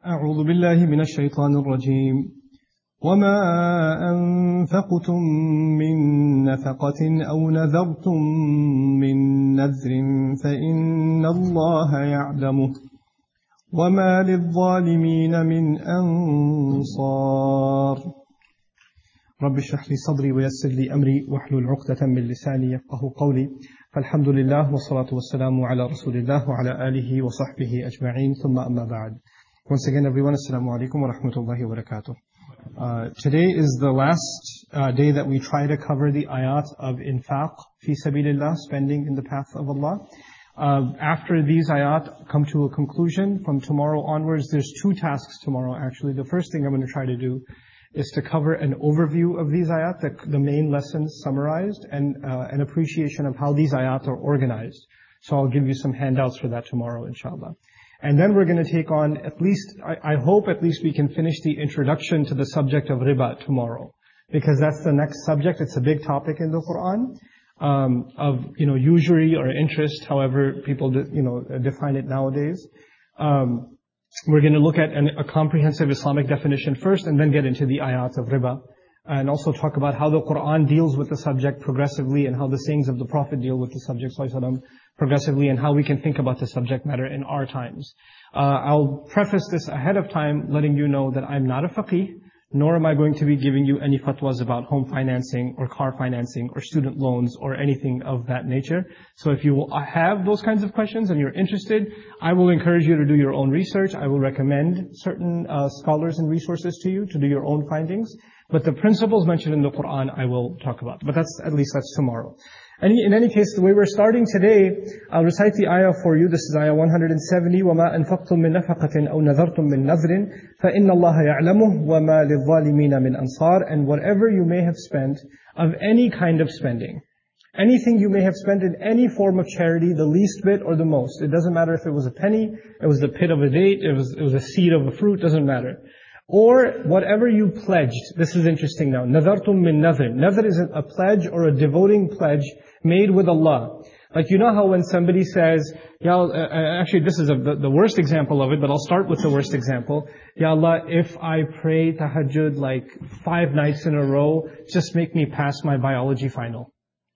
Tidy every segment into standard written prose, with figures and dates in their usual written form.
أعوذ بالله من الشيطان الرجيم وما أنفقتم من نفقة أو نذرتم من نذر فإن الله يعلمه وما للظالمين من أنصار رب اشرح لي صدري ويسر لي أمري واحلل عقدة من لساني يفقه قولي فالحمد لله والصلاة والسلام على رسول الله وعلى آله وصحبه أجمعين ثم أما بعد. Once again, everyone, Assalamu alaikum wa rahmatullahi wa barakatuh. Today is the last day that we try to cover the ayat of infaq, fi sabilillah, spending in the path of Allah. After these ayat come to a conclusion, from tomorrow onwards, there's two tasks tomorrow actually. The first thing I'm going to try to do is to cover an overview of these ayat, the main lessons summarized, and an appreciation of how these ayat are organized. So I'll give you some handouts for that tomorrow, inshallah. And then we're going to take on at least, I hope at least we can finish the introduction to the subject of riba tomorrow. Because that's the next subject. It's a big topic in the Quran, of, usury or interest, however people, define it nowadays. We're going to look at a comprehensive Islamic definition first and then get into the ayat of riba. And also talk about how the Quran deals with the subject progressively and how the sayings of the Prophet deal with the subject progressively and how we can think about the subject matter in our times. I'll preface this ahead of time letting you know that I'm not a faqih, nor am I going to be giving you any fatwas about home financing or car financing or student loans or anything of that nature. So if you have those kinds of questions and you're interested, I will encourage you to do your own research. I will recommend certain scholars and resources to you to do your own findings. But the principles mentioned in the Quran I will talk about. But that's tomorrow. In any case, the way we're starting today, I'll recite the ayah for you. This is ayah 170. وَمَا أَنفَقْتُم مِّن نَفَقَةٍ أَوْ نَذَرْتُم مِّن نَذْرٍ فَإِنَّ اللَّهَ يَعْلَمُهُ وَمَا لِلظَّالِمِينَ مِنْ أَنصَارٍ. And whatever you may have spent of any kind of spending, anything you may have spent in any form of charity, the least bit or the most. It doesn't matter if it was a penny, it was the pit of a date, it was a seed of a fruit, doesn't matter. Or whatever you pledged. This is interesting now. نَذَرْتُم مِّن نَذْرٍ. Nadhr is a pledge or a devoting pledge made with Allah. Like you know how when somebody says, actually this is the worst example of it, but I'll start with the worst example. Ya Allah, if I pray tahajjud like 5 nights in a row, just make me pass my biology final.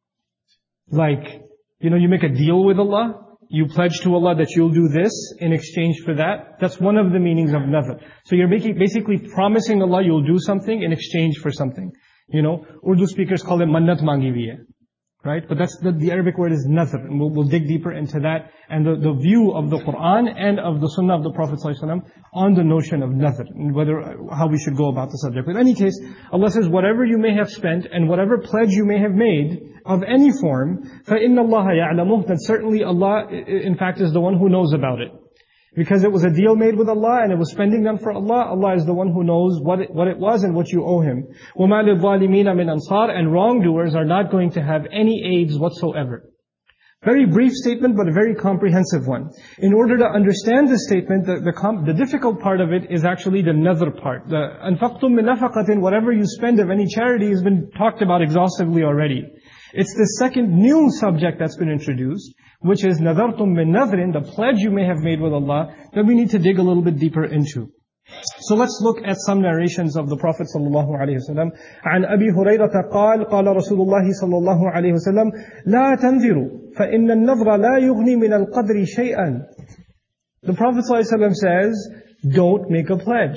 Like, you make a deal with Allah. You pledge to Allah that you'll do this in exchange for that. That's one of the meanings of nadhr. So you're basically promising Allah you'll do something in exchange for something. Urdu speakers call it mannat mangi bhi hai. Right? But that's the Arabic word is nadhr. And we'll dig deeper into that. And the view of the Quran and of the Sunnah of the Prophet ﷺ on the notion of nadhr. And how we should go about the subject. But in any case, Allah says, whatever you may have spent and whatever pledge you may have made of any form, فَإِنَّ اللَّهَ يَعْلَمُهُ. Then certainly Allah, in fact, is the one who knows about it. Because it was a deal made with Allah and it was spending done for Allah, Allah is the one who knows what it was and what you owe Him. وَمَا لِلظَّالِمِينَ مِنْ أَنصَارٍ. And wrongdoers are not going to have any aids whatsoever. Very brief statement, but a very comprehensive one. In order to understand this statement, the difficult part of it is actually the nadhr part. The أَنفَقْتُم مِّن نَفَقَةٍ, whatever you spend of any charity has been talked about exhaustively already. It's the second new subject that's been introduced, which is نَذَرْتُم مِّن نَذْرٍ, the pledge you may have made with Allah, that we need to dig a little bit deeper into. So let's look at some narrations of the Prophet ﷺ. عن أبي هريرة قال قال رسول الله صلى الله عليه وسلم لا تنذروا فإن النذر لا يغني من القدر شيئا. The Prophet ﷺ says, don't make a pledge.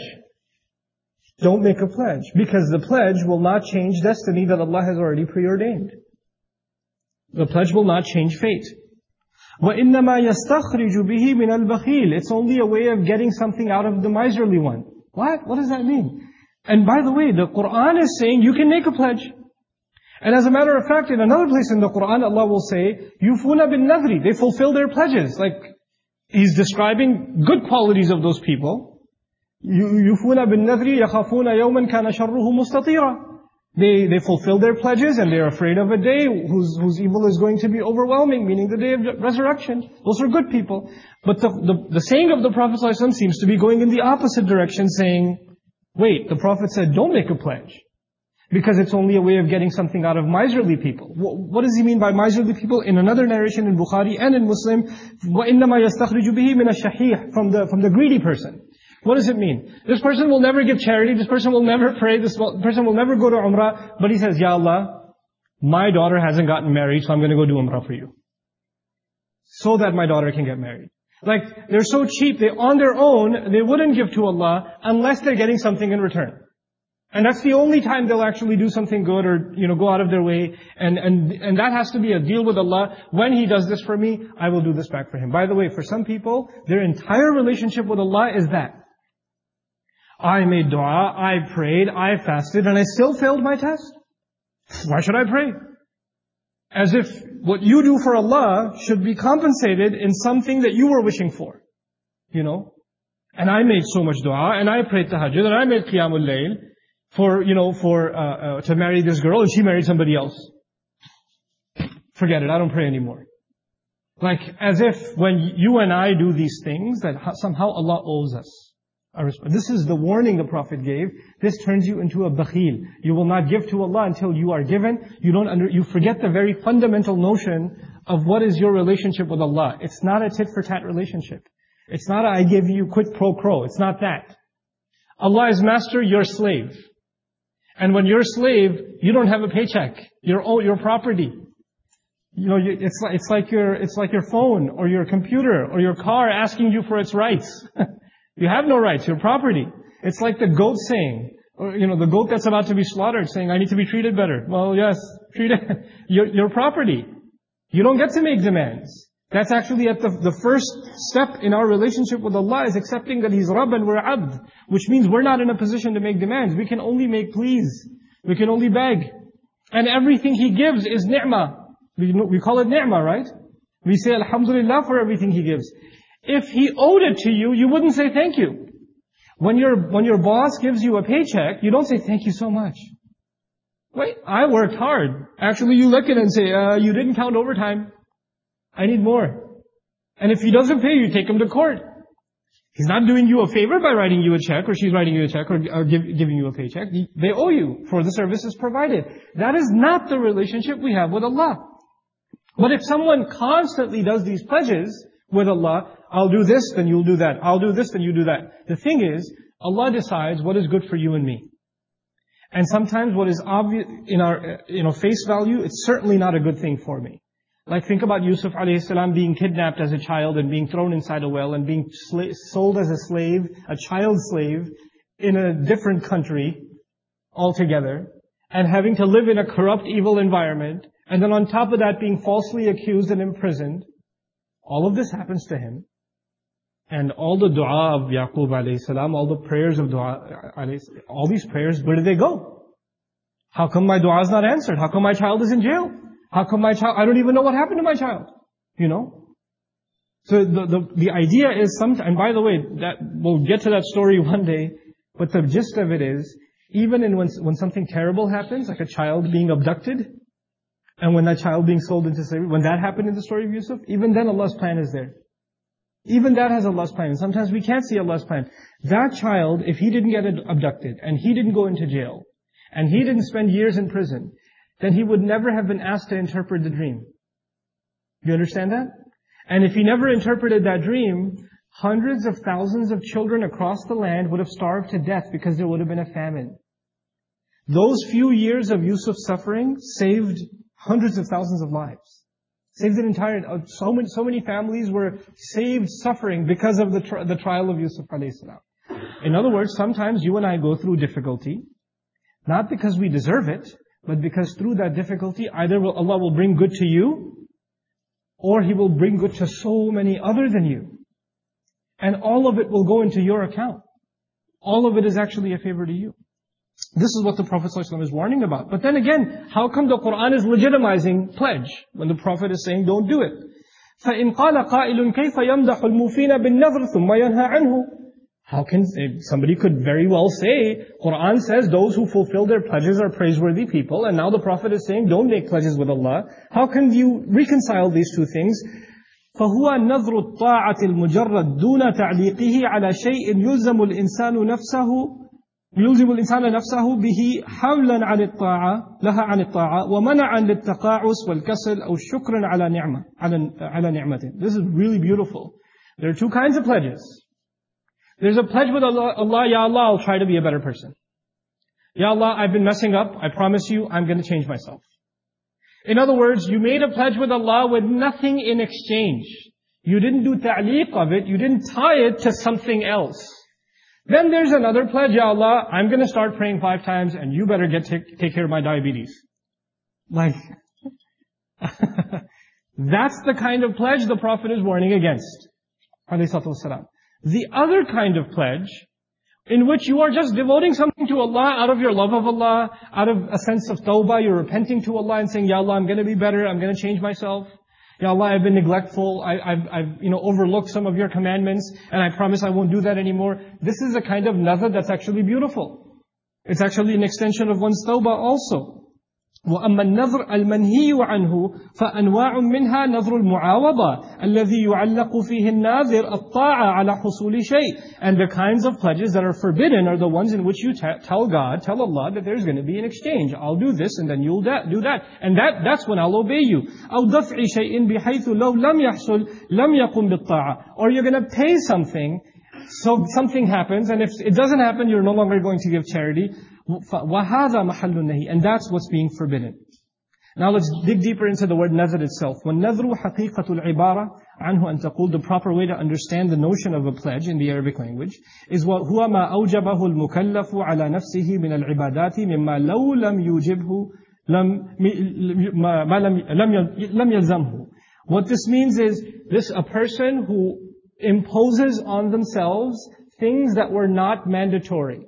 Don't make a pledge. Because the pledge will not change destiny that Allah has already preordained. The pledge will not change fate. وَإِنَّمَا يَسْتَخْرِجُ بِهِ مِنَ الْبَخِيلِ. It's only a way of getting something out of the miserly one. What? What does that mean? And by the way, the Quran is saying you can make a pledge. And as a matter of fact, in another place in the Quran, Allah will say, يُوفُونَ بِالنَّذْرِ. They fulfill their pledges. Like, He's describing good qualities of those people. يُوفُونَ بِالنَّذْرِ يَخَافُونَ يَوْمًا كَانَ شَرُّهُ مُسْتَطِيرًا. They fulfill their pledges and they're afraid of a day whose evil is going to be overwhelming, meaning the day of resurrection. Those are good people. But the saying of the Prophet ﷺ seems to be going in the opposite direction, saying, wait, the Prophet said, don't make a pledge. Because it's only a way of getting something out of miserly people. What does he mean by miserly people? In another narration in Bukhari and in Muslim, وَإِنَّمَا يَسْتَخْرِجُ بِهِ مِنَ الشَّحِيحِ, from the greedy person. What does it mean? This person will never give charity, this person will never pray, this person will never go to Umrah, but he says, Ya Allah, my daughter hasn't gotten married, so I'm going to go do Umrah for you. So that my daughter can get married. Like, they're so cheap, on their own, they wouldn't give to Allah unless they're getting something in return. And that's the only time they'll actually do something good or, go out of their way. And that has to be a deal with Allah. When He does this for me, I will do this back for Him. By the way, for some people, their entire relationship with Allah is that. I made dua, I prayed, I fasted, and I still failed my test. Why should I pray? As if what you do for Allah should be compensated in something that you were wishing for. And I made so much dua, and I prayed tahajjud, and I made qiyamul layl to marry this girl, and she married somebody else. Forget it, I don't pray anymore. Like, as if when you and I do these things, that somehow Allah owes us. This is the warning the Prophet gave. This turns you into a bakhil. You will not give to Allah until you are given. You forget the very fundamental notion of what is your relationship with Allah. It's not a tit-for-tat relationship. It's not I give you quid pro quo. It's not that. Allah is master, you're slave. And when you're a slave, you don't have a paycheck. You're property. It's like your phone or your computer or your car asking you for its rights. You have no rights, you're property. It's like the goat saying, or the goat that's about to be slaughtered saying, I need to be treated better. Well, yes, you're property. You don't get to make demands. That's actually at the first step in our relationship with Allah is accepting that He's Rabb and we're Abd, which means we're not in a position to make demands. We can only make pleas. We can only beg. And everything He gives is ni'mah. We call it ni'mah, right? We say alhamdulillah for everything He gives. If He owed it to you, you wouldn't say thank you. When your boss gives you a paycheck, you don't say thank you so much. Wait, I worked hard. Actually, you look at it and say, you didn't count overtime. I need more. And if he doesn't pay, you take him to court. He's not doing you a favor by writing you a check, or she's writing you a check, or giving you a paycheck. They owe you for the services provided. That is not the relationship we have with Allah. But if someone constantly does these pledges with Allah, I'll do this, then you'll do that. I'll do this, then you do that. The thing is, Allah decides what is good for you and me. And sometimes what is obvious in our face value, it's certainly not a good thing for me. Like think about Yusuf alayhi salam being kidnapped as a child and being thrown inside a well and being sold as a slave, a child slave, in a different country altogether, and having to live in a corrupt, evil environment, and then on top of that being falsely accused and imprisoned. All of this happens to him. And all the dua of Yaqub alayhi salam, all the prayers of dua, all these prayers, where do they go? How come my dua is not answered? How come my child is in jail? How come my child, I don't even know what happened to my child? So the idea is and by the way, that we'll get to that story one day, but the gist of it is, even when something terrible happens, like a child being abducted, and when that child being sold into slavery, when that happened in the story of Yusuf, even then Allah's plan is there. Even that has Allah's plan. And sometimes we can't see Allah's plan. That child, if he didn't get abducted, and he didn't go into jail, and he didn't spend years in prison, then he would never have been asked to interpret the dream. Do you understand that? And if he never interpreted that dream, hundreds of thousands of children across the land would have starved to death because there would have been a famine. Those few years of Yusuf's suffering saved hundreds of thousands of lives. Saved an entire, so many families were saved suffering because of the trial of Yusuf alayhi salam. In other words, sometimes you and I go through difficulty, not because we deserve it, but because through that difficulty, either Allah will bring good to you, or He will bring good to so many other than you. And all of it will go into your account. All of it is actually a favor to you. This is what the Prophet ﷺ is warning about. But then again, how come the Qur'an is legitimizing pledge when the Prophet is saying don't do it? فَإِنْ قَالَ قَائِلٌ كَيْفَ يَمْدَحُ الْمُوفِينَ بِالنَّذْرِ ثُمَّ يَنْهَى عَنْهُ? How can somebody could very well say, Qur'an says those who fulfill their pledges are praiseworthy people, and now the Prophet is saying don't make pledges with Allah. How can you reconcile these two things? فهو نذر الطاعة المجرد دون تعليقه على شيء يلزم الإنسان نفسه به حملا عن الطاعة لها عن الطاعة ومنعا للتقاعس والكسل أو شكرا على نعمته. This is really beautiful. There are two kinds of pledges. There's a pledge with Allah, Ya Allah, I'll try to be a better person. Ya Allah, I've been messing up. I promise you, I'm going to change myself. In other words, you made a pledge with Allah with nothing in exchange. You didn't do ta'liq of it. You didn't tie it to something else. Then there's another pledge, Ya Allah, I'm going to start praying 5 times and you better take care of my diabetes. Like, that's the kind of pledge the Prophet is warning against. The other kind of pledge, in which you are just devoting something to Allah out of your love of Allah, out of a sense of tawbah, you're repenting to Allah and saying, Ya Allah, I'm going to be better, I'm going to change myself. Ya Allah, I've been neglectful, I've overlooked some of your commandments, and I promise I won't do that anymore. This is a kind of nazar that's actually beautiful. It's actually an extension of one's tawbah also. وَأَمَّا النَّذْرُ الْمَنْهِيُّ عَنْهُ فَأَنْوَاعٌ مِنْهَا نَذْرُ الْمُعَاوَضَةِ الَّذِي يُعَلَّقُ فِيهِ النَّاذِرُ الطَّاعَةَ عَلَى حُصُولِ شَيْءٍ. And the kinds of pledges that are forbidden are the ones in which you tell Allah that there's going to be an exchange. I'll do this and then you'll do that. And that's when I'll obey you. أَوْ دَفْعِ شَيْءٍ بِحَيْثُ لَوْ لَمْ يَحْصُلْ لَمْ يَقُمْ بِالطَّاعَةِ. Or you're going to pay something, so something happens, and if it doesn't happen, you're no longer going to give charity. وَهَذَا مَحَلُّ النَّهِي. And that's what's being forbidden. Now let's dig deeper into the word nazar itself. وَالنَّذْرُ حَقِيقَةُ الْعِبَارَةِ عَنْهُ أَن تَقُولُ. The proper way to understand the notion of a pledge in the Arabic language is وَهُوَ مَا أَوْجَبَهُ الْمُكَلَّفُ عَلَى نَفْسِهِ مِنَ الْعِبَادَاتِ مِمَّا لَوْ لَمْ يُوجِبْهُ لَمْ يَلْزَمْهُ. What this means is, a person who imposes on themselves things that were not mandatory.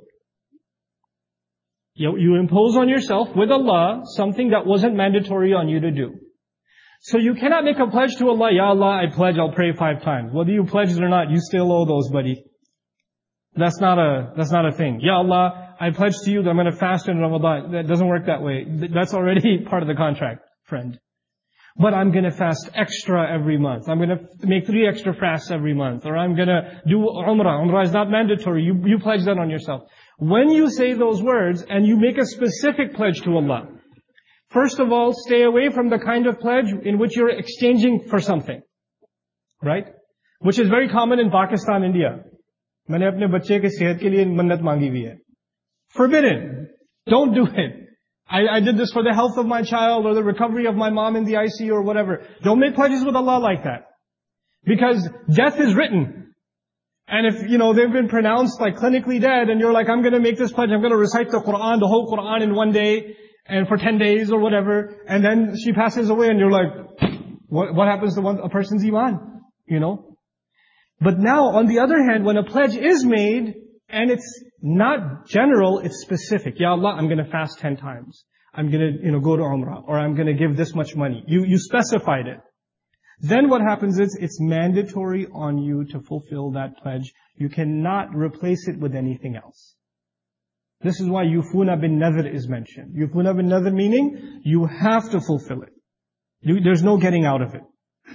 You impose on yourself with Allah something that wasn't mandatory on you to do. So you cannot make a pledge to Allah, Ya Allah, I pledge I'll pray 5 times. Whether you pledged or not, you still owe those, buddy. That's not a thing. Ya Allah, I pledge to you that I'm going to fast in Ramadan. That doesn't work that way. That's already part of the contract, friend. But I'm going to fast extra every month. I'm going to make 3 extra fasts every month. Or I'm going to do Umrah. Umrah is not mandatory. You pledge that on yourself. When you say those words and you make a specific pledge to Allah, first of all, stay away from the kind of pledge in which you're exchanging for something. Right? Which is very common in Pakistan, India. मैंने अपने बच्चे के सेहत के लिए मन्नत मांगी हुई है. Forbidden. Don't do it. I did this for the health of my child or the recovery of my mom in the ICU or whatever. Don't make pledges with Allah like that. Because death is written. And if, they've been pronounced like clinically dead and you're like, I'm going to make this pledge, I'm going to recite the Quran, the whole Quran in 1 day and for 10 days or whatever, and then she passes away and you're like, what happens to a person's iman? But now, on the other hand, when a pledge is made, and it's not general, it's specific. Ya Allah, I'm going to fast 10 times. I'm going to, go to Umrah. Or I'm going to give this much money. You specified it. Then what happens is, it's mandatory on you to fulfill that pledge. You cannot replace it with anything else. This is why yufuna bin nadhr is mentioned. Yufuna bin nadhr meaning, you have to fulfill it. There's no getting out of it.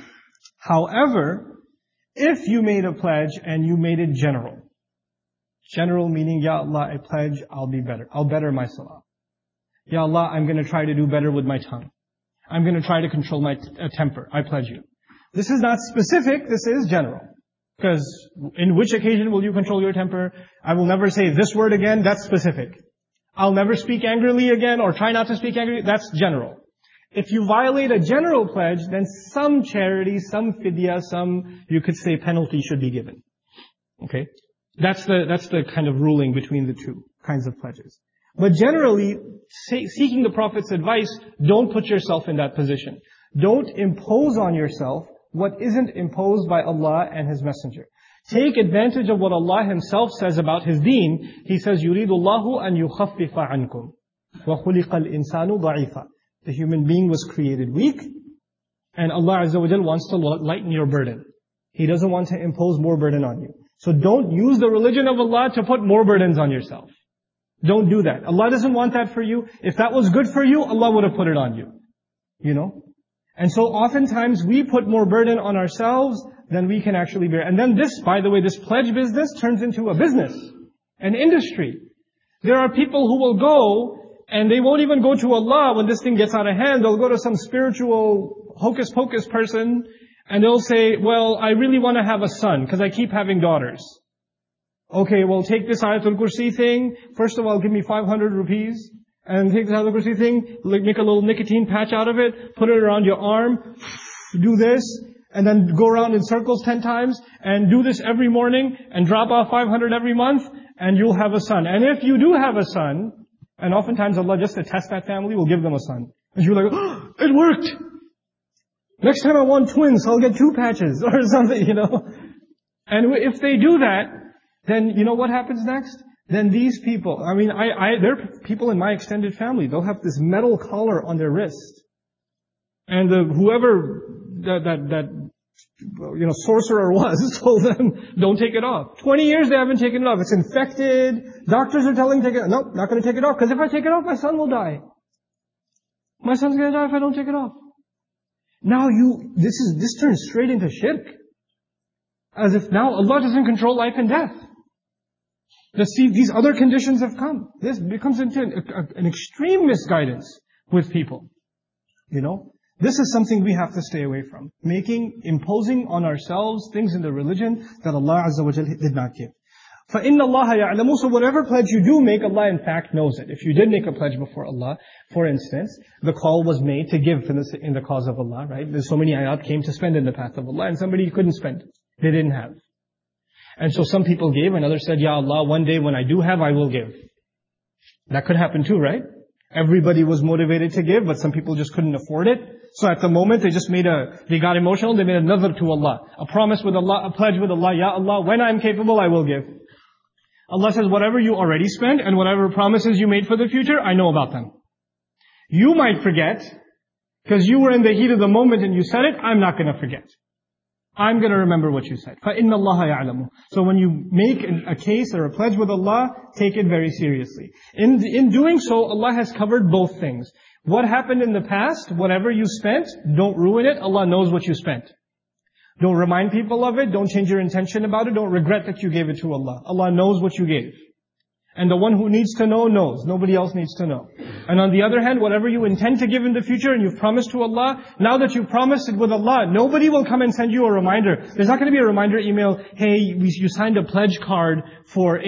However, if you made a pledge and you made it general. General meaning, Ya Allah, I pledge, I'll be better. I'll better my salah. Ya Allah, I'm going to try to do better with my tongue. I'm going to try to control my temper. I pledge you. This is not specific, this is general. Because in which occasion will you control your temper? I will never say this word again, that's specific. I'll never speak angrily again or try not to speak angrily, that's general. If you violate a general pledge, then some charity, some fidya, you could say penalty should be given. Okay? That's the kind of ruling between the two kinds of pledges. But generally, seeking the Prophet's advice, don't put yourself in that position. Don't impose on yourself what isn't imposed by Allah and His Messenger. Take advantage of what Allah Himself says about His deen. He says, يُرِيدُ اللَّهُ أَن يُخَفِّفَ عَنْكُمْ وَخُلِقَ الْإِنسَانُ ضَعِيفًا. The human being was created weak, and Allah Azza wa Jal wants to lighten your burden. He doesn't want to impose more burden on you. So don't use the religion of Allah to put more burdens on yourself. Don't do that. Allah doesn't want that for you. If that was good for you, Allah would have put it on you. And so oftentimes we put more burden on ourselves than we can actually bear. And then this, by the way, this pledge business turns into a business, an industry. There are people who will go and they won't even go to Allah when this thing gets out of hand. They'll go to some spiritual hocus pocus person and they'll say, well, I really want to have a son because I keep having daughters. Okay, well take this Ayatul Kursi thing. First of all, give me 500 rupees. And take this Ayatul Kursi thing, make a little nicotine patch out of it, put it around your arm, do this, and then go around in circles 10 times, and do this every morning, and drop off 500 every month, and you'll have a son. And if you do have a son, and oftentimes Allah, just to test that family, will give them a son. And you're like, oh, it worked! Next time I want twins, I'll get 2 patches, or something, And if they do that, then you know what happens next? Then these people, there are people in my extended family, they'll have this metal collar on their wrist. And whoever that sorcerer was told them, don't take it off. 20 years they haven't taken it off. It's infected. Doctors are telling them, nope, not going to take it off. Because if I take it off, my son will die. My son's going to die if I don't take it off. Now this turns straight into shirk. As if now Allah doesn't control life and death. These other conditions have come. This becomes into an extreme misguidance with people. This is something we have to stay away from. Imposing on ourselves things in the religion that Allah Azza wa Jalla did not give. فَإِنَّ اللَّهَ يَعْلَمُ. So whatever pledge you do make, Allah in fact knows it. If you did make a pledge before Allah, for instance, the call was made to give in the cause of Allah, right? There's so many ayat came to spend in the path of Allah, and somebody couldn't spend. They didn't have. And so some people gave, and others said, Ya Allah, one day when I do have, I will give. That could happen too, right? Everybody was motivated to give, but some people just couldn't afford it. So at the moment, they got emotional, they made a nadhr to Allah. A promise with Allah, a pledge with Allah, Ya Allah, when I'm capable, I will give. Allah says, whatever you already spent, and whatever promises you made for the future, I know about them. You might forget, because you were in the heat of the moment and you said it, I'm not going to forget. I'm going to remember what you said. فَإِنَّ اللَّهَ يَعْلَمُ. So when you make a case or a pledge with Allah, take it very seriously. In doing so, Allah has covered both things. What happened in the past, whatever you spent, don't ruin it. Allah knows what you spent. Don't remind people of it. Don't change your intention about it. Don't regret that you gave it to Allah. Allah knows what you gave. And the one who needs to know knows. Nobody else needs to know. And on the other hand, whatever you intend to give in the future and you've promised to Allah, now that you've promised it with Allah, nobody will come and send you a reminder. There's not going to be a reminder email, hey, you signed a pledge card for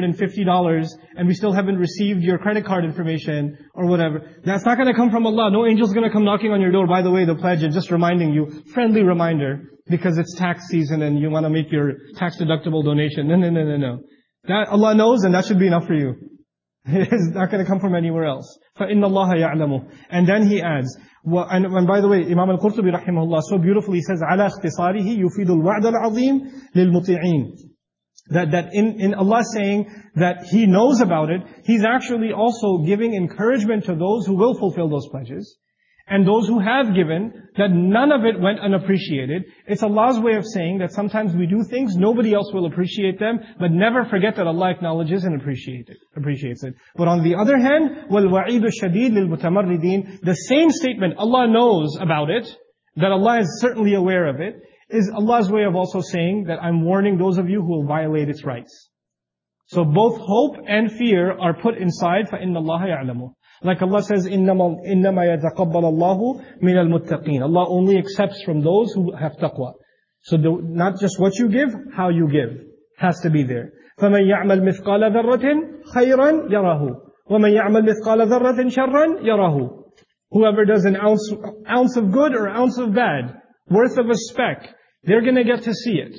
$850 and we still haven't received your credit card information or whatever. That's not going to come from Allah. No angel's going to come knocking on your door, by the way, the pledge, and just reminding you, friendly reminder, because it's tax season and you want to make your tax deductible donation. No. That Allah knows, and that should be enough for you. It's not going to come from anywhere else. فَإِنَّ اللَّهَ يَعْلَمُ. And then he adds, and by the way, Imam al-Qurtubi rahimahullah so beautifully says, عَلَى اخْتِصَارِهِ يُفِيدُ الْوَعْدَ الْعَظِيمِ لِلْمُطِيعِينَ. That in Allah saying that He knows about it, He's actually also giving encouragement to those who will fulfill those pledges. And those who have given, that none of it went unappreciated. It's Allah's way of saying that sometimes we do things, nobody else will appreciate them, but never forget that Allah acknowledges and appreciates it. But on the other hand, وَالْوَعِيدُ الشَّدِيدُ لِلْمُتَمَرِّدِينَ. The same statement, Allah knows about it, that Allah is certainly aware of it, is Allah's way of also saying that I'm warning those of you who will violate its rights. So both hope and fear are put inside, فَإِنَّ اللَّهَ يَعْلَمُ. Like Allah says, إِنَّمَا يَتَقَبَّلَ اللَّهُ مِنَ الْمُتَّقِينَ. Allah only accepts from those who have taqwa. So not just what you give, how you give has to be there. فَمَنْ يَعْمَلْ مِثْقَالَ ذَرَّةٍ خَيْرًا يَرَهُ وَمَنْ يَعْمَلْ مِثْقَالَ ذَرَّةٍ شَرًّا يَرَهُ. Whoever does an ounce of good or ounce of bad, worth of a speck, they're going to get to see it.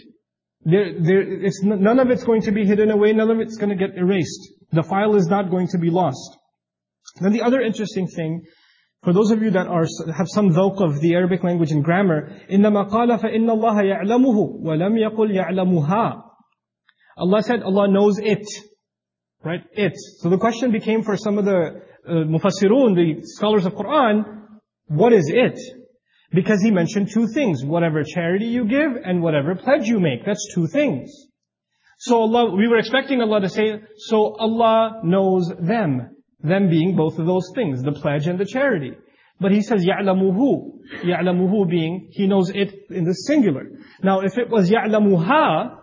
None of it's going to be hidden away, none of it's going to get erased. The file is not going to be lost. Then the other interesting thing, for those of you that have some dhawq of the Arabic language and grammar, إِنَّمَا قَالَ فَإِنَّ اللَّهَ يَعْلَمُهُ وَلَمْ يَقُلْ يَعْلَمُهَا. Allah said Allah knows it. Right? It. So the question became for some of the mufassirun, the scholars of Quran, what is it? Because He mentioned two things. Whatever charity you give and whatever pledge you make. That's two things. So we were expecting Allah to say, so Allah knows them. Them being both of those things, the pledge and the charity. But He says, يَعْلَمُهُ. يَعْلَمُهُ being, He knows it in the singular. Now if it was يَعْلَمُهَا,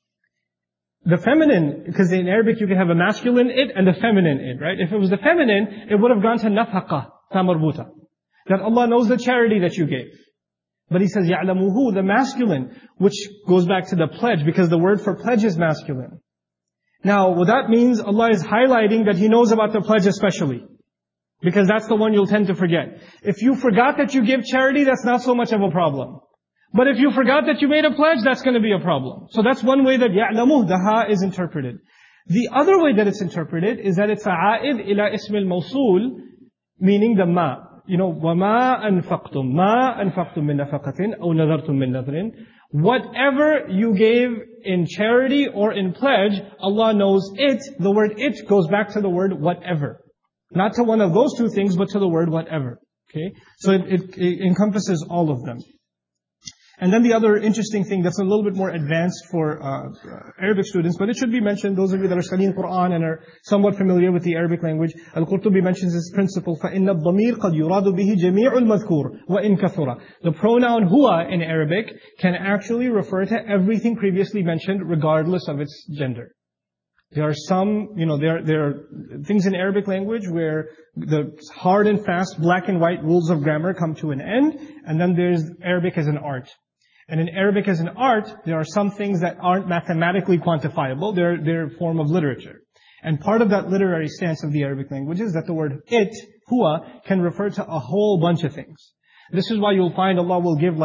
the feminine, because in Arabic you can have a masculine it and a feminine it, right? If it was the feminine, it would have gone to nafaqah, tamarbuta. That Allah knows the charity that you gave. But He says, يَعْلَمُهُ, the masculine, which goes back to the pledge, because the word for pledge is masculine. Now, what that means, Allah is highlighting that He knows about the pledge especially. Because that's the one you'll tend to forget. If you forgot that you give charity, that's not so much of a problem. But if you forgot that you made a pledge, that's going to be a problem. So that's one way that يَعْلَمُهُ, the ha is interpreted. The other way that it's interpreted is that it's a a'id ila ism al-mawsul, meaning the ma. وَمَا أَنفَقْتُم مَا أَنفَقْتُم مِّن نَفَقَةٍ أَوْ نَذَرْتُم مِّن نَذْرٍ. Whatever you gave in charity or in pledge, Allah knows it. The word it goes back to the word whatever. Not to one of those two things, but to the word whatever. Okay? So it encompasses all of them. And then the other interesting thing that's a little bit more advanced for Arabic students, but it should be mentioned, those of you that are studying Quran and are somewhat familiar with the Arabic language, Al-Qurtubi mentions this principle, فَإِنَّ الضَّمِيرَ قَدْ يُرَادُ بِهِ جَمِيعُ الْمَذْكُورِ وَإِنْ كَثُرَ. The pronoun huwa in Arabic can actually refer to everything previously mentioned regardless of its gender. There are some, there are things in Arabic language where the hard and fast black and white rules of grammar come to an end, and then there's Arabic as an art. And in Arabic as an art, there are some things that aren't mathematically quantifiable. They're a form of literature. And part of that literary stance of the Arabic language is that the word it, huwa, can refer to a whole bunch of things. This is why you'll find Allah will give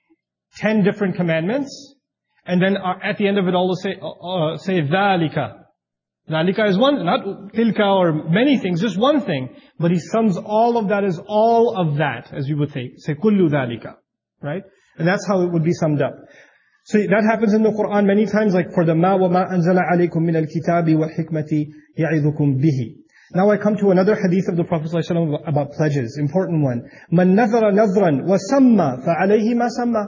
10 different commandments, and then at the end of it all will say dhalika. Dhalika is one, not tilka or many things, just one thing. But He sums all of that as all of that, as you would say kullu dhalika. Right? And that's how it would be summed up. So that happens in the Quran many times, like for the ma wa ma anzala alaykum min al-kitabi wal hikmati ya'idukum bihi. Now I come to another hadith of the Prophet ﷺ about pledges, important one. Man nazara nazran wa samma fa alayhi ma samma.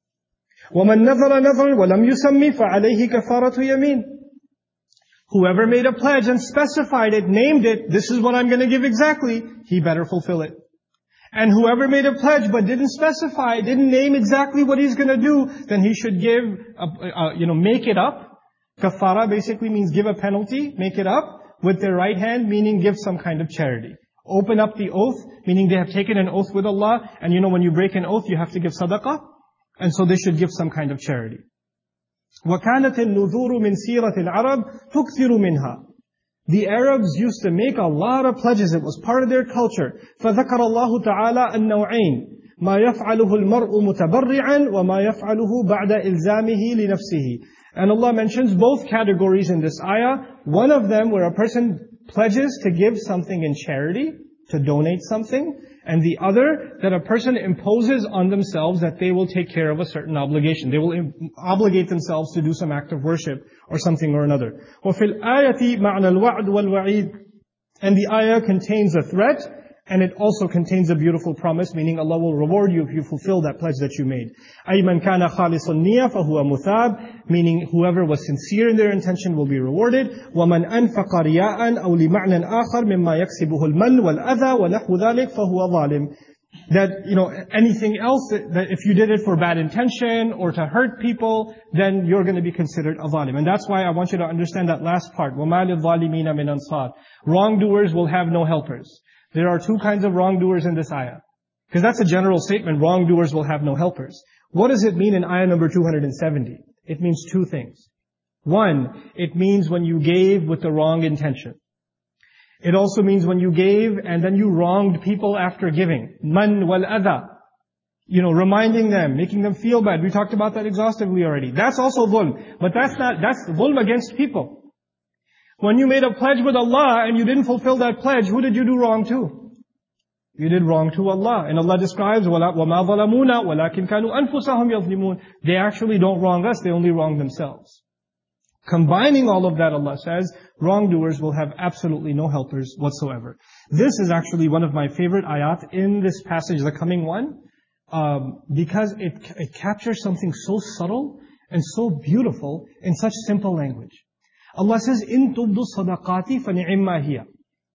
Wa man nazara nazran wa lam yusammi fa alayhi kafaratu yamin. Whoever made a pledge and specified it, named it, this is what I'm going to give exactly, he better fulfill it. And whoever made a pledge but didn't specify, didn't name exactly what he's going to do, then he should give, make it up. Kafara basically means give a penalty, make it up with their right hand, meaning give some kind of charity. Open up the oath, meaning they have taken an oath with Allah, and when you break an oath, you have to give sadaqah, and so they should give some kind of charity. وَكَانَتِ النُّذُورُ مِنْ سِيرَةِ الْعَرَبِ تُكْثِرُ مِنْهَا. The Arabs used to make a lot of pledges. It was part of their culture. فَذَكَرَ اللَّهُ تَعَالَى النَّوْعَيْنِ مَا يَفْعَلُهُ الْمَرْءُ مُتَبَرِّعًا وَمَا يَفْعَلُهُ بَعْدَ إِلْزَامِهِ لِنَفْسِهِ. And Allah mentions both categories in this ayah. One of them where a person pledges to give something in charity, to donate something, and the other that a person imposes on themselves that they will take care of a certain obligation. They will obligate themselves to do some act of worship or something or another. وَفِي الْآيَةِ مَعْنَى الْوَعْدِ وَالْوَعِيدِ. And the ayah contains a threat, and it also contains a beautiful promise, meaning Allah will reward you if you fulfill that pledge that you made. أَيْ مَنْ كَانَ خَالِصُ النِّيَّةِ فَهُوَ مُثَابٌ. Meaning whoever was sincere in their intention will be rewarded. وَمَنْ أَنْفَقَ رِيَاءً أَوْ لِمَعْنًى آخَرٍ مِمَّا يَكْسِبُهُ الْمَنُّ وَالْأَذَى وَنَحْوُ ذَلِكَ فَهُوَ ظَالِمٌ. That, anything else, that if you did it for bad intention or to hurt people, then you're going to be considered a zalim. And that's why I want you to understand that last part. وَمَا لِلظَّالِمِينَ مِنْ أَنصَارٍ. Wrongdoers will have no helpers. There are two kinds of wrongdoers in this ayah. Because that's a general statement, wrongdoers will have no helpers. What does it mean in ayah number 270? It means two things. One, it means when you gave with the wrong intention. It also means when you gave and then you wronged people after giving. Man wal adha. Reminding them, making them feel bad. We talked about that exhaustively already. That's also dhulm. But that's dhulm against people. When you made a pledge with Allah and you didn't fulfill that pledge, who did you do wrong to? You did wrong to Allah. And Allah describes, وَمَا ظَلَمُونَ وَلَكِنْ كَانُوا أَنفُسَهُمْ يَظْلِمُونَ. They actually don't wrong us, they only wrong themselves. Combining all of that, Allah says, wrongdoers will have absolutely no helpers whatsoever. This is actually one of my favorite ayat in this passage, the coming one, because it captures something so subtle and so beautiful in such simple language. Allah says, إِن تُبْدُ الصَّدَقَاتِ فَنِعِمَّا هِيَ.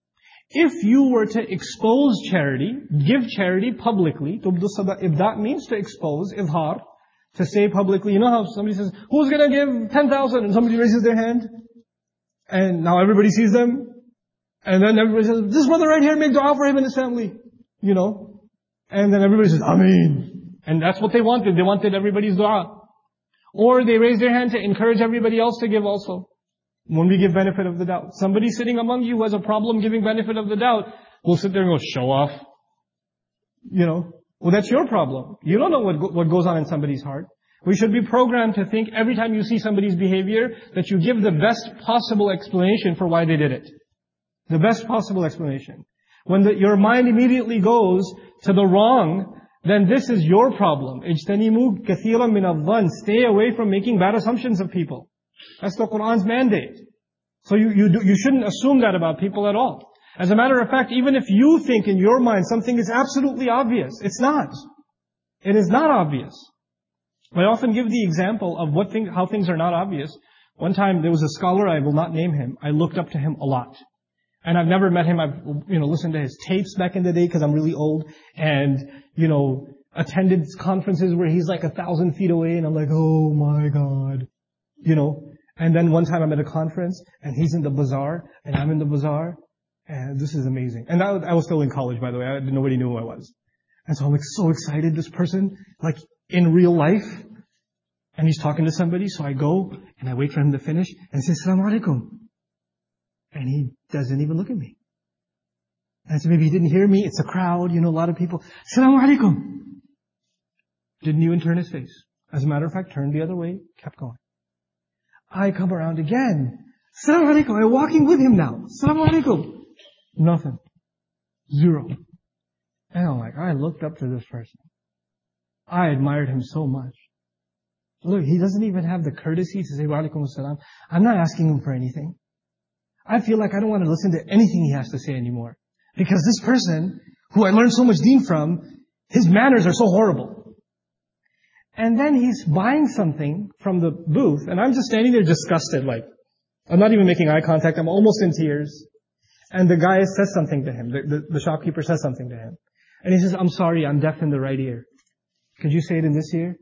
If you were to expose charity, give charity publicly, تُبْدُ الصَّدَقَاتِ, if that means to expose, إظهار, to say publicly, how somebody says, who's going to give 10,000? And somebody raises their hand. And now everybody sees them. And then everybody says, this brother right here, make dua for him and his family. And then everybody says, Ameen. And that's what they wanted. They wanted everybody's dua. Or they raise their hand to encourage everybody else to give also. when we give benefit of the doubt. Somebody sitting among you who has a problem giving benefit of the doubt will sit there and go, show off. Well, that's your problem. You don't know what goes on in somebody's heart. We should be programmed to think every time you see somebody's behavior that you give the best possible explanation for why they did it. The best possible explanation. When your mind immediately goes to the wrong, then this is your problem. اجتنبوا كثيرا من الظن. Stay away from making bad assumptions of people. That's the Qur'an's mandate. So you shouldn't assume that about people at all. As a matter of fact, even if you think in your mind something is absolutely obvious, it's not. It is not obvious. I often give the example of how things are not obvious. One time there was a scholar, I will not name him. I looked up to him a lot. And I've never met him. I've, listened to his tapes back in the day because I'm really old. And, attended conferences where he's like 1,000 feet away and I'm like, oh my God. And then one time I'm at a conference and he's in the bazaar and I'm in the bazaar. And this is amazing. And I was still in college, by the way. Nobody knew who I was. And so I'm like so excited, this person, like in real life. And he's talking to somebody. So I go and I wait for him to finish and say, Assalamu alaikum. And he doesn't even look at me. And so maybe he didn't hear me. It's a crowd, a lot of people. Assalamu alaikum. Didn't even turn his face. As a matter of fact, turned the other way, kept going. I come around again. Assalamu alaikum. I'm walking with him now. Assalamu alaikum. Nothing. Zero. And I'm like, I looked up to this person. I admired him so much. Look, he doesn't even have the courtesy to say, wa alaikum assalam. I'm not asking him for anything. I feel like I don't want to listen to anything he has to say anymore. Because this person, who I learned so much deen from, his manners are so horrible. And then he's buying something from the booth, and I'm just standing there disgusted, like, I'm not even making eye contact, I'm almost in tears. And the guy says something to him, the shopkeeper says something to him. And he says, I'm sorry, I'm deaf in the right ear. Could you say it in this ear?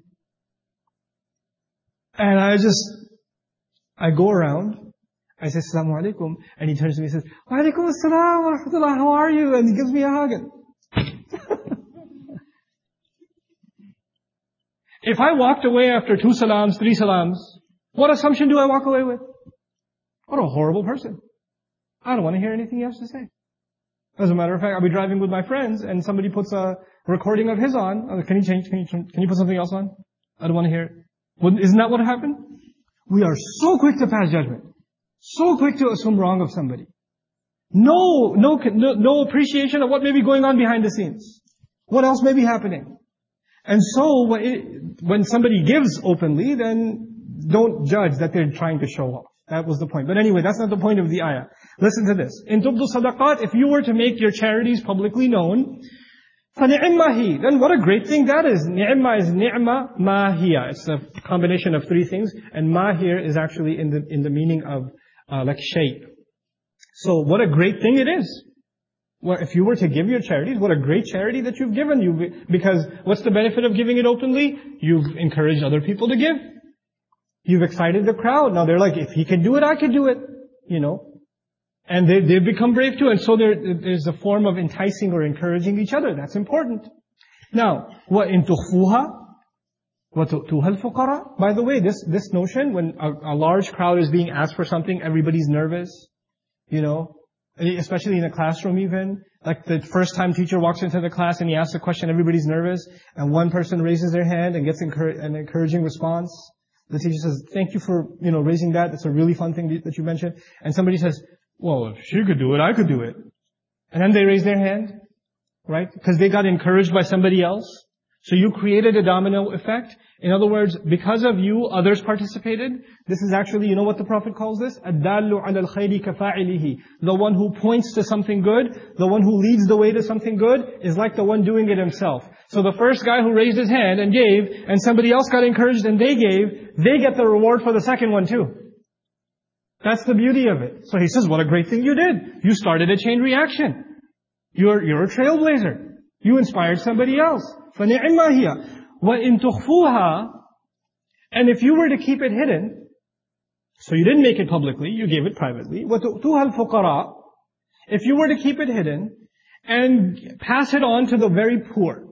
And I go around, I say, Assalamu alaikum, and he turns to me and says, Wa alaikum assalam wa rahmatullah, how are you? And he gives me a hug. If I walked away after 2 salams, 3 salams, what assumption do I walk away with? What a horrible person. I don't want to hear anything he has to say. As a matter of fact, I'll be driving with my friends and somebody puts a recording of his on. Can you put something else on? I don't want to hear it. Isn't that what happened? We are so quick to pass judgment. So quick to assume wrong of somebody. No appreciation of what may be going on behind the scenes. What else may be happening. And so, when somebody gives openly, then don't judge that they're trying to show off. That was the point. But anyway, that's not the point of the ayah. Listen to this. In tubdu sadaqat, if you were to make your charities publicly known, فَنِعِمَّا هِي, then what a great thing that is. Ni'ma is ni'ma ma hiya. It's a combination of 3 things. And ma here is actually in the meaning of like shape. So what a great thing it is. Well, if you were to give your charities, what a great charity that you've given. Because what's the benefit of giving it openly? You've encouraged other people to give. You've excited the crowd. Now they're like, if he can do it, I can do it. And they've become brave too. And so there's a form of enticing or encouraging each other. That's important. Now, وَإِن تُخْفُوهَا وَتُؤْتُوهَا الْفُقَرَاءَ. By the way, this notion, when a large crowd is being asked for something, everybody's nervous. Especially in a classroom even. Like the first time teacher walks into the class and he asks a question, everybody's nervous. And one person raises their hand and gets an encouraging response. The teacher says, thank you for, raising that. That's a really fun thing that you mentioned. And somebody says, well, if she could do it, I could do it. And then they raise their hand, right? Because they got encouraged by somebody else. So you created a domino effect. In other words, because of you, others participated. This is actually, what the Prophet calls this? الدَّالُّ عَلَى الْخَيْرِ كَفَاعِلِهِ. The one who points to something good, the one who leads the way to something good, is like the one doing it himself. So the first guy who raised his hand and gave, and somebody else got encouraged and they gave, they get the reward for the second one too. That's the beauty of it. So he says, what a great thing you did. You started a chain reaction. You're a trailblazer. You inspired somebody else. فَنِعِمَّا هِيَ وَإِن تُخْفُوهَا. And if you were to keep it hidden, so you didn't make it publicly, you gave it privately, وَتُؤْتُوهَا الْفُقَرَاءَ. If you were to keep it hidden and pass it on to the very poor,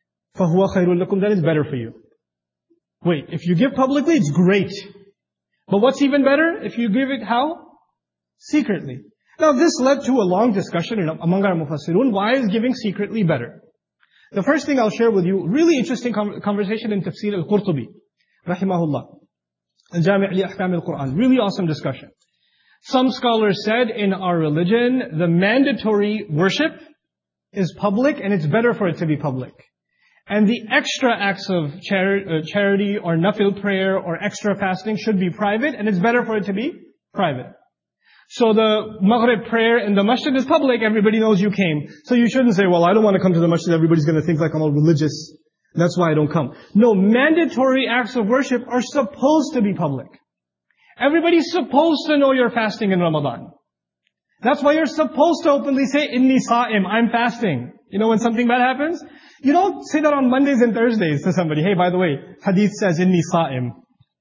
فَهُوَ خَيْرٌ لَكُمْ. That is better for you. Wait, if you give publicly, it's great. But what's even better? If you give it how? Secretly. Now this led to a long discussion among our mufassirun. Why is giving secretly better? The first thing I'll share with you, really interesting conversation in Tafsir al-Qurtubi, rahimahullah. Al-Jami' li Ahkam al-Quran. Really awesome discussion. Some scholars said in our religion, the mandatory worship is public and it's better for it to be public. And the extra acts of charity or nafil prayer or extra fasting should be private and it's better for it to be private. So the Maghrib prayer in the masjid is public, everybody knows you came. So you shouldn't say, well, I don't want to come to the masjid, everybody's going to think like I'm all religious. That's why I don't come. No, mandatory acts of worship are supposed to be public. Everybody's supposed to know you're fasting in Ramadan. That's why you're supposed to openly say, Inni sa'im, I'm fasting. You know when something bad happens? You don't say that on Mondays and Thursdays to somebody. Hey, by the way, hadith says, Inni sa'im.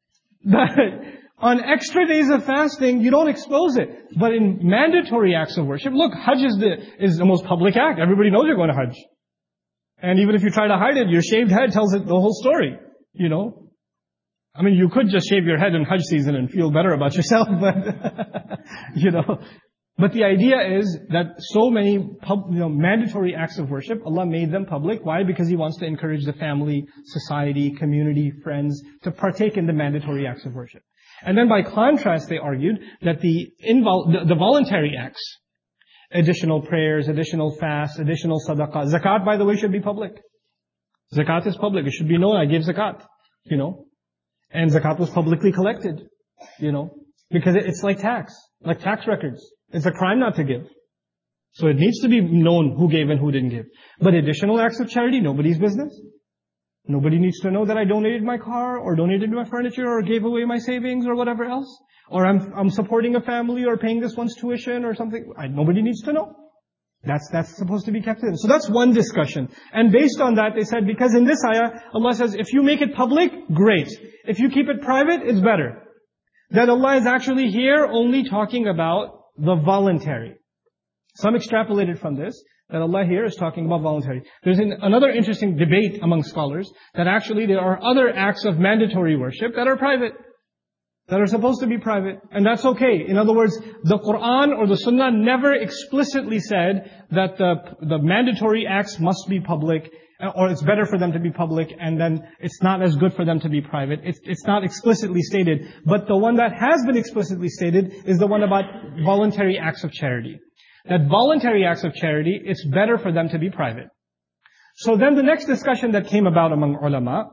On extra days of fasting, you don't expose it. But in mandatory acts of worship, look, Hajj is the most public act. Everybody knows you're going to Hajj. And even if you try to hide it, your shaved head tells it the whole story. You know? I mean, you could just shave your head in Hajj season and feel better about yourself, but, you know. But the idea is that so many mandatory acts of worship, Allah made them public. Why? Because He wants to encourage the family, society, community, friends to partake in the mandatory acts of worship. And then by contrast, they argued that the voluntary acts, additional prayers, additional fasts, additional sadaqah. Zakat, by the way, should be public. Zakat is public. It should be known, I gave zakat, you know. And zakat was publicly collected, you know. Because it's like tax records. It's a crime not to give. So it needs to be known who gave and who didn't give. But additional acts of charity, nobody's business. Nobody needs to know that I donated my car, or donated my furniture, or gave away my savings, or whatever else. Or I'm supporting a family, or paying this one's tuition, or something. Nobody needs to know. That's supposed to be kept in. So that's one discussion. And based on that, they said, because in this ayah, Allah says, if you make it public, great. If you keep it private, it's better. That Allah is actually here only talking about the voluntary. Some extrapolated from this, that Allah here is talking about voluntary. There's another interesting debate among scholars, that actually there are other acts of mandatory worship that are private, that are supposed to be private. And that's okay. In other words, the Quran or the Sunnah never explicitly said that the mandatory acts must be public, or it's better for them to be public, and then it's not as good for them to be private. It's not explicitly stated. But the one that has been explicitly stated is the one about voluntary acts of charity. That voluntary acts of charity, it's better for them to be private. So then the next discussion that came about among ulama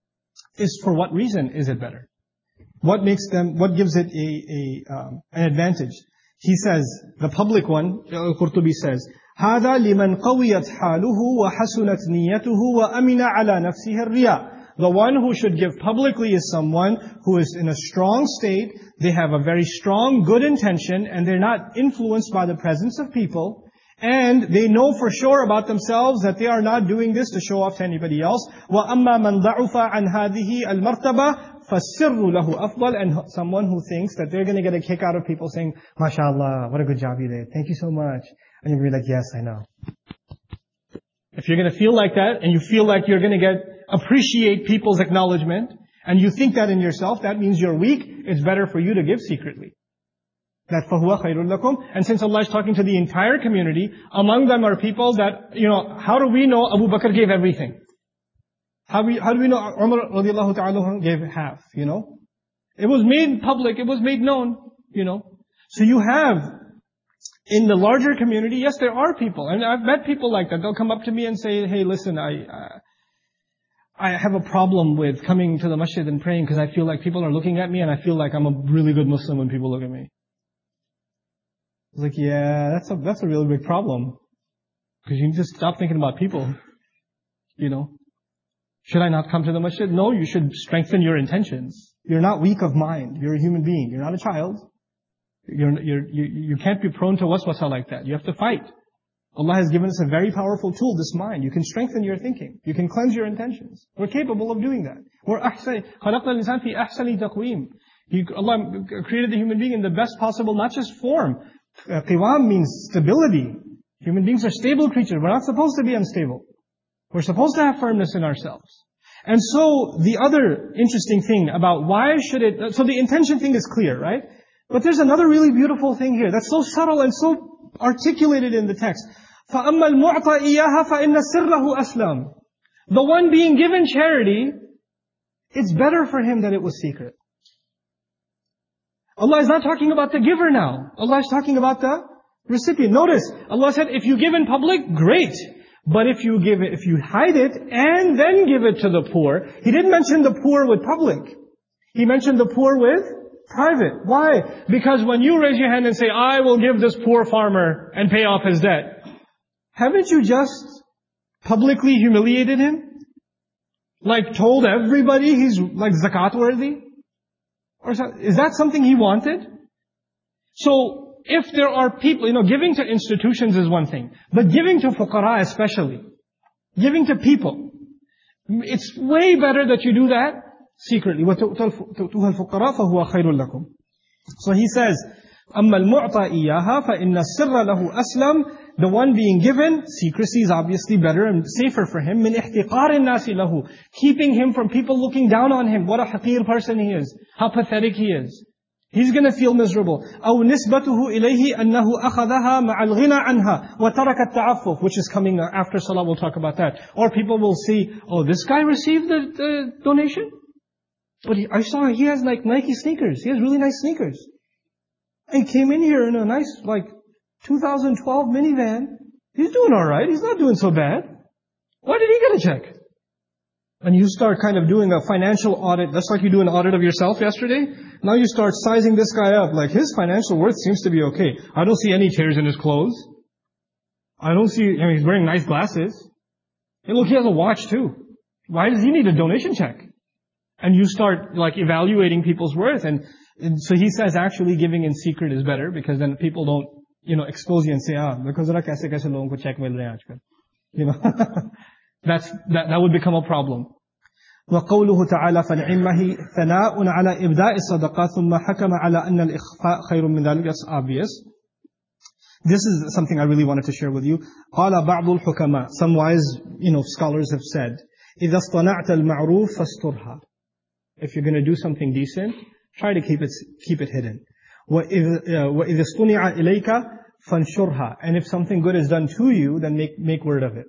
is, for what reason is it better? What gives it an advantage? He says, the public one, Al-Qurtubi says, هذا لمن قويت حاله وحسنت نيته وأمن على نفسه الرياء. The one who should give publicly is someone who is in a strong state, they have a very strong, good intention, and they're not influenced by the presence of people, and they know for sure about themselves that they are not doing this to show off to anybody else. وَأَمَّا مَنْ ضَعُفَ عَنْ هَذِهِ الْمَرْتَبَةِ فَالسِّرُّ لَهُ أَفْضَلُ. And someone who thinks that they're going to get a kick out of people saying, MashaAllah, what a good job you did. Thank you so much. And you're going to be like, yes, I know. If you're going to feel like that, and you feel like you're going to appreciate people's acknowledgement, and you think that in yourself, that means you're weak, it's better for you to give secretly. That فَهُوَ خَيْرٌ لَكُمْ. And since Allah is talking to the entire community, among them are people that, how do we know Abu Bakr gave everything? How do we know Umar radiallahu ta'ala gave half, It was made public, it was made known, So you have, in the larger community, yes, there are people, and I've met people like that. They'll come up to me and say, hey, listen, I have a problem with coming to the masjid and praying because I feel like people are looking at me and I feel like I'm a really good Muslim when people look at me. I was like, yeah, that's a really big problem. Because you need to stop thinking about people. Should I not come to the masjid? No, you should strengthen your intentions. You're not weak of mind. You're a human being. You're not a child. You can't be prone to waswasa like that. You have to fight. Allah has given us a very powerful tool, this mind. You can strengthen your thinking. You can cleanse your intentions. We're capable of doing that. Allah created the human being in the best possible, not just form. Qiwam means stability. Human beings are stable creatures. We're not supposed to be unstable. We're supposed to have firmness in ourselves. And so the other interesting thing about why should it, so the intention thing is clear, right? But there's another really beautiful thing here that's so subtle and so articulated in the text. فَأَمَّا الْمُعْطَى إِيَّاهَا فَإِنَّ سِرَّهُ أَسْلَمُ. The one being given charity, it's better for him that it was secret. Allah is not talking about the giver now. Allah is talking about the recipient. Notice, Allah said, if you give in public, great. But if you hide it and then give it to the poor, He didn't mention the poor with public. He mentioned the poor with private. Why? Because when you raise your hand and say, I will give this poor farmer and pay off his debt, haven't you just publicly humiliated him? Like told everybody he's like zakat worthy? Or is that something he wanted? So, if there are people, giving to institutions is one thing, but giving to fuqara especially, giving to people, it's way better that you do that secretly. وَتُؤْتُوهَا الْفُقَرَاءَ فَهُوَ خَيْرٌ لَكُمْ. So he says, أَمَّا الْمُعْطَى إِيَّاهَا فَإِنَّ السِّرَّ لَهُ أَسْلَمُ. The one being given, secrecy is obviously better and safer for him. مِنْ احْتِقَارِ النَّاسِ لَهُ. Keeping him from people looking down on him. What a haqir person he is. How pathetic he is. He's going to feel miserable. أو نسبته إليه أنه أخذها مع الغنى عنها وترك التعفف, which is coming after Salah, we'll talk about that. Or people will see, oh, this guy received the donation? But I saw he has like Nike sneakers. He has really nice sneakers. He came in here in a nice 2012 minivan. He's doing alright. He's not doing so bad. Why did he get a check? And you start kind of doing a financial audit. That's like you do an audit of yourself yesterday. Now you start sizing this guy up. Like his financial worth seems to be okay. I don't see any tears in his clothes. He's wearing nice glasses. And look, he has a watch too. Why does he need a donation check? And you start evaluating people's worth. And so he says actually giving in secret is better because then people don't, expose you and say, because kaise logon ko check mil rahe hain aajkal. That would become a problem. وقوله تعالى فنعمه ثناء على إبداء الصدقات ثم حكم على أن الإخفاء خير من ذلك. That's obvious. This is something I really wanted to share with you. قال بعض الحكماء. Some wise, scholars have said, إذا اصطنعت المعروف فاسترها. If you're going to do something decent, try to keep it hidden. وإذا اصطنع إليك فانشرها. And if something good is done to you, then make word of it.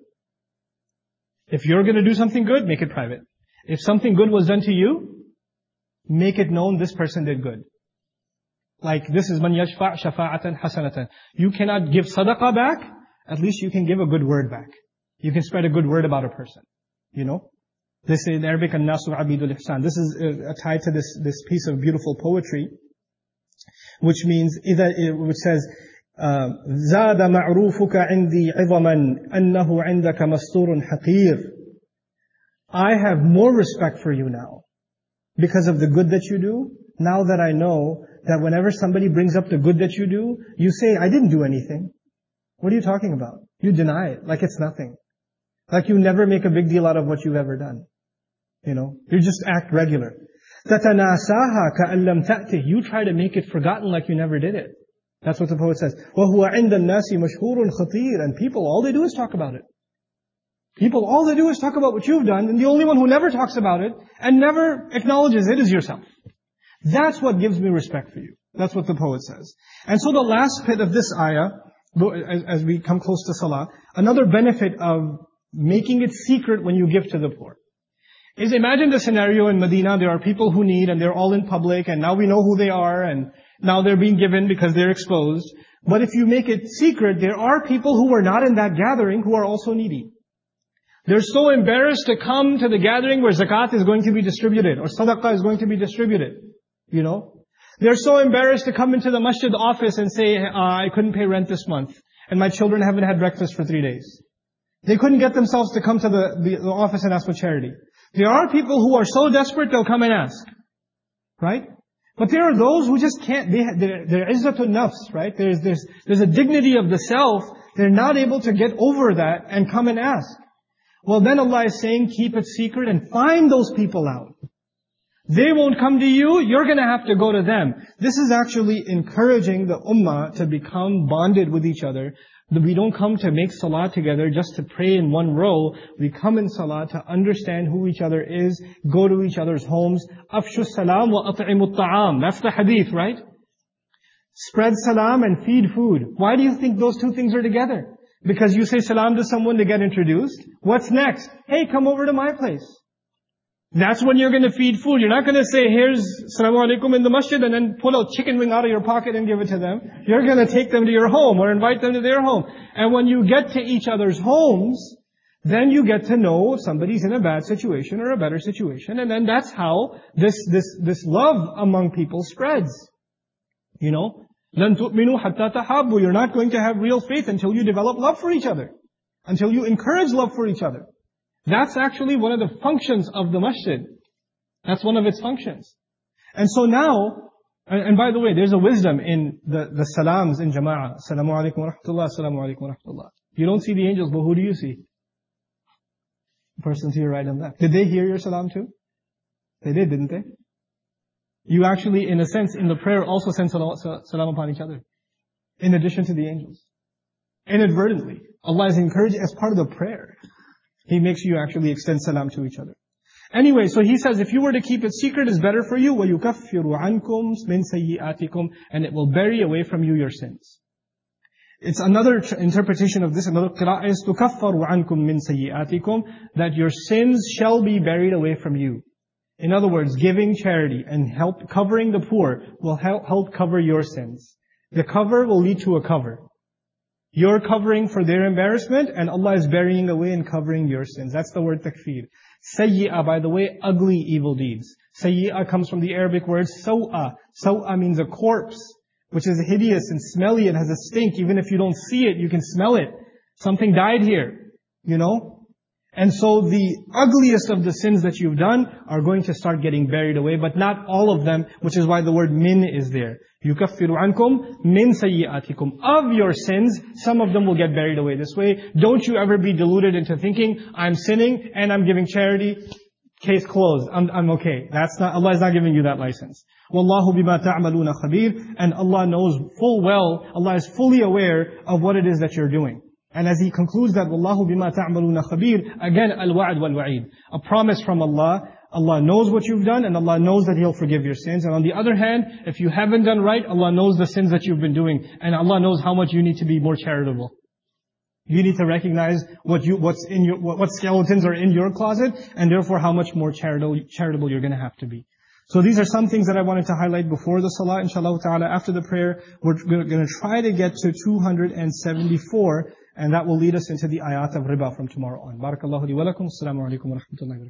If you're going to do something good, make it private. If something good was done to you, make it known this person did good. Like this is man yashfa' shafa'atan hasanatan. You cannot give sadaqah back, at least you can give a good word back. You can spread a good word about a person. This in Arabic, an-nasu abidul ihsan. This is tied to this piece of beautiful poetry, which means, which says, زاد معروفك عندي عظما أنه عندك مستور حقير. I have more respect for you now because of the good that you do. Now that I know that whenever somebody brings up the good that you do, you say, I didn't do anything. What are you talking about? You deny it like it's nothing. Like you never make a big deal out of what you've ever done. You just act regular. تَتَنَاسَاهَا كَأَن لَمْ تَأْتِهِ. You try to make it forgotten like you never did it. That's what the poet says. وَهُوَ عِنْدَ النَّاسِ مَشْهُورٌ خَطِيرٌ. And people, all they do is talk about it. People, all they do is talk about what you've done, and the only one who never talks about it and never acknowledges it is yourself. That's what gives me respect for you. That's what the poet says. And so the last bit of this ayah, as we come close to Salah, another benefit of making it secret when you give to the poor, is imagine the scenario in Medina, there are people who need, and they're all in public, and now we know who they are, and now they're being given because they're exposed. But if you make it secret, there are people who were not in that gathering who are also needy. They're so embarrassed to come to the gathering where zakat is going to be distributed, or sadaqah is going to be distributed. They're so embarrassed to come into the masjid office and say, I couldn't pay rent this month, and my children haven't had breakfast for 3 days. They couldn't get themselves to come to the office and ask for charity. There are people who are so desperate they'll come and ask. Right? But there are those who just can't, they're izzatun nafs, right? There's a dignity of the self, they're not able to get over that and come and ask. Well then Allah is saying, keep it secret and find those people out. They won't come to you, you're going to have to go to them. This is actually encouraging the ummah to become bonded with each other We don't come to make salah together just to pray in one row. We come in salah to understand who each other is, go to each other's homes. Afshu salam wa at'imu ta'am. That's the hadith, right? Spread salam and feed food. Why do you think those two things are together? Because you say salam to someone to get introduced. What's next? Hey, come over to my place. That's when you're going to feed food. You're not going to say, here's Assalamu alaikum in the masjid and then pull a chicken wing out of your pocket and give it to them. You're going to take them to your home or invite them to their home. And when you get to each other's homes, then you get to know if somebody's in a bad situation or a better situation. And then that's how this love among people spreads. You know, لَن تُؤْمِنُوا حَتَّى تَحَابُّوا. You're not going to have real faith until you develop love for each other. Until you encourage love for each other. That's actually one of the functions of the masjid. That's one of its functions. And so now, and by the way, there's a wisdom in the salams in jama'ah. Assalamu alaikum wa rahmatullah, assalamu alaikum wa rahmatullah. You don't see the angels, but who do you see? The person to your right and left. Did they hear your salam too? They did, didn't they? You actually, in a sense, in the prayer also send salam upon each other. In addition to the angels. Inadvertently. Allah is encouraging as part of the prayer. He makes you actually extend salam to each other. Anyway, so he says, if you were to keep it secret, it's better for you. وَيُكَفِّرُ عَنْكُمْ مِنْ سَيِّئَاتِكُمْ. And it will bury away from you your sins. It's another interpretation of this, another qira'ah is تُكَفَّرُ عَنْكُمْ مِنْ سَيِّئَاتِكُمْ. That your sins shall be buried away from you. In other words, giving charity and covering the poor will help cover your sins. The cover will lead to a cover. You're covering for their embarrassment, and Allah is burying away and covering your sins. That's the word takfir. Sayyi'ah, by the way, ugly evil deeds. Sayyi'ah comes from the Arabic word saw'a. Saw'a means a corpse, which is hideous and smelly. It has a stink. Even if you don't see it, you can smell it. Something died here, you know? And so the ugliest of the sins that you've done are going to start getting buried away, but not all of them, which is why the word min is there. يُكَفِّرُ عَنْكُمْ مِنْ سَيِّئَاتِكُمْ. Of your sins, some of them will get buried away this way. Don't you ever be deluded into thinking, I'm sinning and I'm giving charity. Case closed. I'm okay. Allah is not giving you that license. وَاللَّهُ بِمَا تَعْمَلُونَ خَبِيرٌ. And Allah knows full well, Allah is fully aware of what it is that you're doing. And as he concludes that, وَاللَّهُ بِمَا تَعْمَلُونَ خَبِيرٌ, again, al-wa'd wal-wa'id. A promise from Allah. Allah knows what you've done and Allah knows that He'll forgive your sins. And on the other hand, if you haven't done right, Allah knows the sins that you've been doing. And Allah knows how much you need to be more charitable. You need to recognize what skeletons are in your closet, and therefore how much more charitable you're going to have to be. So these are some things that I wanted to highlight before the salah. Inshallah ta'ala, after the prayer, we're going to try to get to 274, and that will lead us into the ayat of riba from tomorrow on. Barakallahu li wa lakum. Assalamu alaikum wa rahmatullahi wa barakatuh.